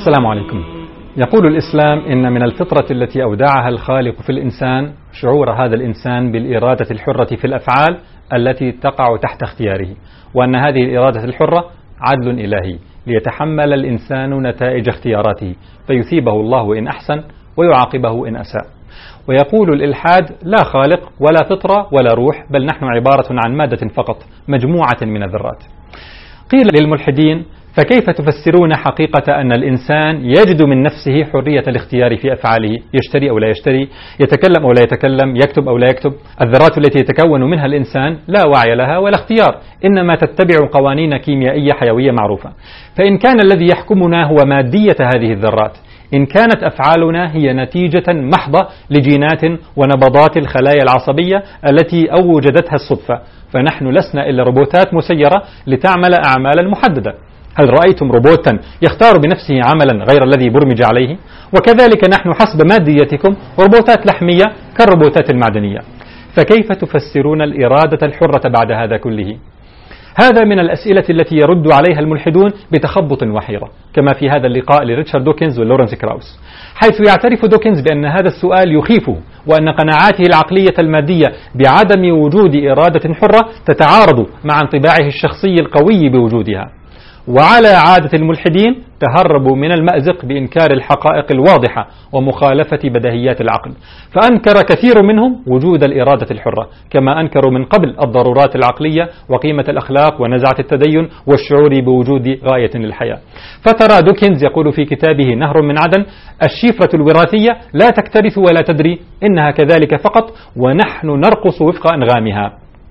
السلام عليكم. يقول الإسلام إن من الفطرة التي أودعها الخالق في الإنسان شعور هذا الإنسان بالإرادة الحرة في الأفعال التي تقع تحت اختياره، وأن هذه الإرادة الحرة عدل إلهي ليتحمل الإنسان نتائج اختياراته فيثيبه الله إن أحسن ويعاقبه إن أساء. ويقول الإلحاد لا خالق ولا فطرة ولا روح، بل نحن عبارة عن مادة فقط مجموعة من الذرات. قيل للملحدين: فكيف تفسرون حقيقة أن الإنسان يجد من نفسه حرية الاختيار في أفعاله، يشتري أو لا يشتري، يتكلم أو لا يتكلم، يكتب أو لا يكتب؟ الذرات التي يتكون منها الإنسان لا وعي لها ولا اختيار، إنما تتبع قوانين كيميائية حيوية معروفة. فإن كان الذي يحكمنا هو مادية هذه الذرات، إن كانت أفعالنا هي نتيجة محضة لجينات ونبضات الخلايا العصبية التي أوجدتها الصدفة، فنحن لسنا إلا روبوتات مسيرة لتعمل أعمالا محددة. هل رأيتم روبوتا يختار بنفسه عملا غير الذي برمج عليه؟ وكذلك نحن حسب ماديتكم روبوتات لحمية كالروبوتات المعدنية. فكيف تفسرون الإرادة الحرة بعد هذا كله؟ هذا من الأسئلة التي يرد عليها الملحدون بتخبط وحيرة، كما في هذا اللقاء لريتشارد دوكنز ولورنس كراوس، حيث يعترف دوكنز بأن هذا السؤال يخيفه، وأن قناعاته العقلية المادية بعدم وجود إرادة حرة تتعارض مع انطباعه الشخصي القوي بوجودها. وعلى عادة الملحدين تهربوا من المأزق بإنكار الحقائق الواضحة ومخالفة بديهيات العقل، فأنكر كثير منهم وجود الإرادة الحرة، كما أنكروا من قبل الضرورات العقلية وقيمة الأخلاق ونزعة التدين والشعور بوجود غاية للحياة. فترى دوكنز يقول في كتابه نهر من عدن: الشفرة الوراثية لا تكترث ولا تدري، إنها كذلك فقط ونحن نرقص وفق أنغامها.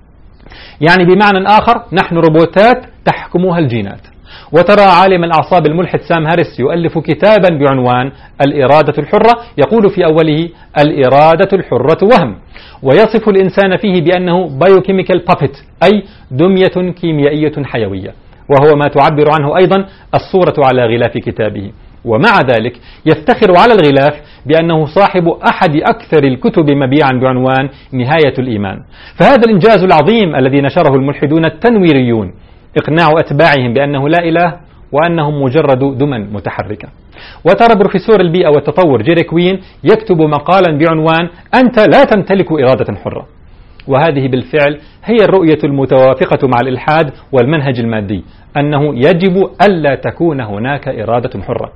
يعني بمعنى آخر نحن روبوتات تحكمها الجينات. وترى عالم الأعصاب الملحد سام هاريس يؤلف كتابا بعنوان الإرادة الحرة، يقول في أوله: الإرادة الحرة وهم، ويصف الإنسان فيه بأنه بايوكيميكال بابت، أي دمية كيميائية حيوية، وهو ما تعبر عنه أيضا الصورة على غلاف كتابه. ومع ذلك يفتخر على الغلاف بأنه صاحب أحد أكثر الكتب مبيعا بعنوان نهاية الإيمان. فهذا الإنجاز العظيم الذي نشره الملحدون التنويريون إقناع أتباعهم بأنه لا إله وأنهم مجرد دمى متحركة. وترى بروفيسور البيئة والتطور جيري كوين يكتب مقالا بعنوان أنت لا تمتلك إرادة حرة. وهذه بالفعل هي الرؤية المتوافقة مع الإلحاد والمنهج المادي، أنه يجب ألا تكون هناك إرادة حرة.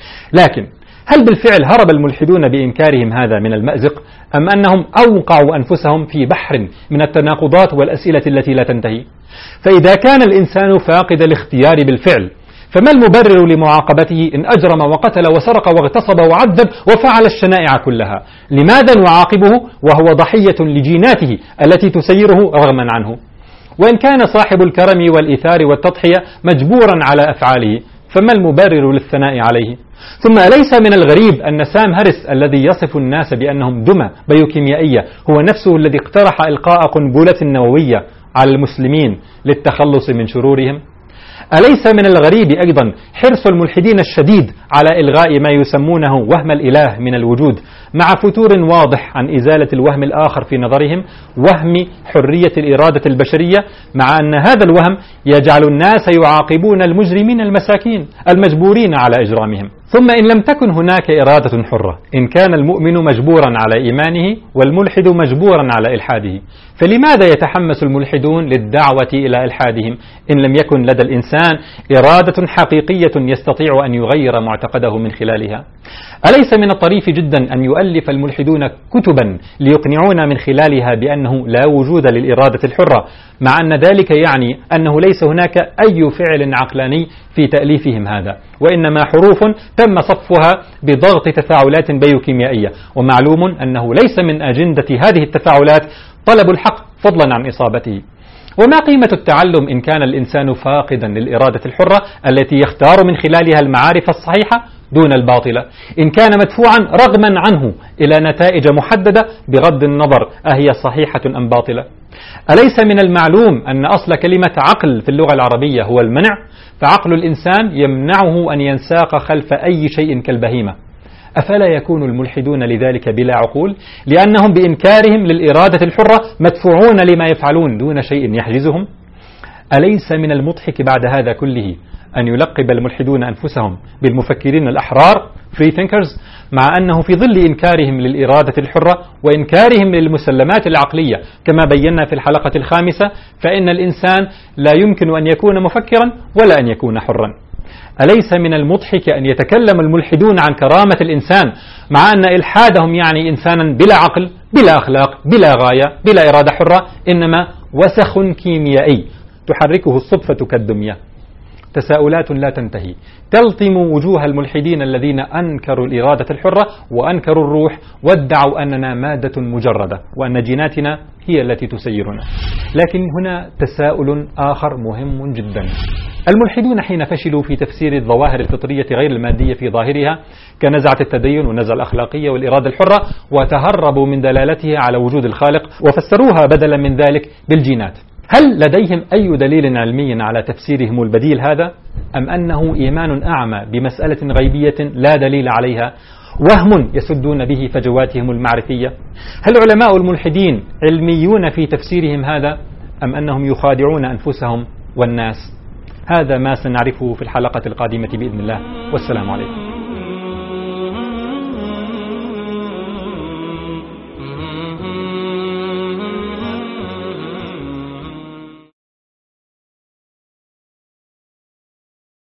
لكن هل بالفعل هرب الملحدون بإنكارهم هذا من المأزق، أم أنهم أوقعوا أنفسهم في بحر من التناقضات والأسئلة التي لا تنتهي؟ فإذا كان الإنسان فاقد الاختيار بالفعل، فما المبرر لمعاقبته إن أجرم وقتل وسرق واغتصب وعذب وفعل الشنائع كلها؟ لماذا نعاقبه وهو ضحية لجيناته التي تسيره رغما عنه؟ وإن كان صاحب الكرم والإيثار والتضحية مجبورا على أفعاله، فما المبرر للثناء عليه؟ ثم أليس من الغريب أن سام هاريس الذي يصف الناس بأنهم دمى بيوكيميائية هو نفسه الذي اقترح إلقاء قنبلة نووية على المسلمين للتخلص من شرورهم؟ أليس من الغريب أيضا حرص الملحدين الشديد على إلغاء ما يسمونه وهم الإله من الوجود، مع فتور واضح عن إزالة الوهم الآخر في نظرهم، وهم حرية الإرادة البشرية، مع أن هذا الوهم يجعل الناس يعاقبون المجرمين المساكين المجبورين على إجرامهم؟ ثم إن لم تكن هناك إرادة حرة، إن كان المؤمن مجبورا على إيمانه والملحد مجبورا على إلحاده، فلماذا يتحمس الملحدون للدعوة إلى إلحادهم إن لم يكن لدى الإنسان إرادة حقيقية يستطيع أن يغير معتقده من خلالها؟ أليس من الطريف جدا أن يؤلف الملحدون كتبا ليقنعونا من خلالها بأنه لا وجود للإرادة الحرة، مع أن ذلك يعني أنه ليس هناك أي فعل عقلاني في تأليفهم هذا، وإنما حروف تم صفها بضغط تفاعلات بيوكيميائية، ومعلوم أنه ليس من أجندة هذه التفاعلات طلب الحق فضلا عن إصابته. وما قيمة التعلم إن كان الإنسان فاقدا للإرادة الحرة التي يختار من خلالها المعارف الصحيحة دون الباطلة، إن كان مدفوعا رغما عنه إلى نتائج محددة بغض النظر أهي صحيحة أم باطلة؟ أليس من المعلوم أن أصل كلمة عقل في اللغة العربية هو المنع؟ فعقل الإنسان يمنعه أن ينساق خلف أي شيء كالبهيمة. أفلا يكون الملحدون لذلك بلا عقول، لأنهم بإنكارهم للإرادة الحرة مدفوعون لما يفعلون دون شيء يحجزهم؟ أليس من المضحك بعد هذا كله أن يلقب الملحدون أنفسهم بالمفكرين الأحرار free thinkers، مع أنه في ظل إنكارهم للإرادة الحرة وإنكارهم للمسلمات العقلية كما بينا في الحلقة الخامسة، فإن الإنسان لا يمكن أن يكون مفكرا ولا أن يكون حرا. أليس من المضحك أن يتكلم الملحدون عن كرامة الإنسان مع أن إلحادهم يعني إنسانا بلا عقل، بلا أخلاق، بلا غاية، بلا إرادة حرة، إنما وسخ كيميائي تحركه الصدفة كالدمية. تساؤلات لا تنتهي تلطم وجوه الملحدين الذين أنكروا الإرادة الحرة وأنكروا الروح وادعوا أننا مادة مجردة وأن جيناتنا هي التي تسيرنا. لكن هنا تساؤل آخر مهم جدا. الملحدون حين فشلوا في تفسير الظواهر الفطرية غير المادية في ظاهرها كنزعة التدين والنزعة الأخلاقية والإرادة الحرة وتهربوا من دلالتها على وجود الخالق وفسروها بدلا من ذلك بالجينات، هل لديهم أي دليل علمي على تفسيرهم البديل هذا؟ أم أنه إيمان أعمى بمسألة غيبية لا دليل عليها، وهم يسدون به فجواتهم المعرفية؟ هل علماء الملحدين علميون في تفسيرهم هذا أم أنهم يخادعون أنفسهم والناس؟ هذا ما سنعرفه في الحلقة القادمة بإذن الله، والسلام عليكم.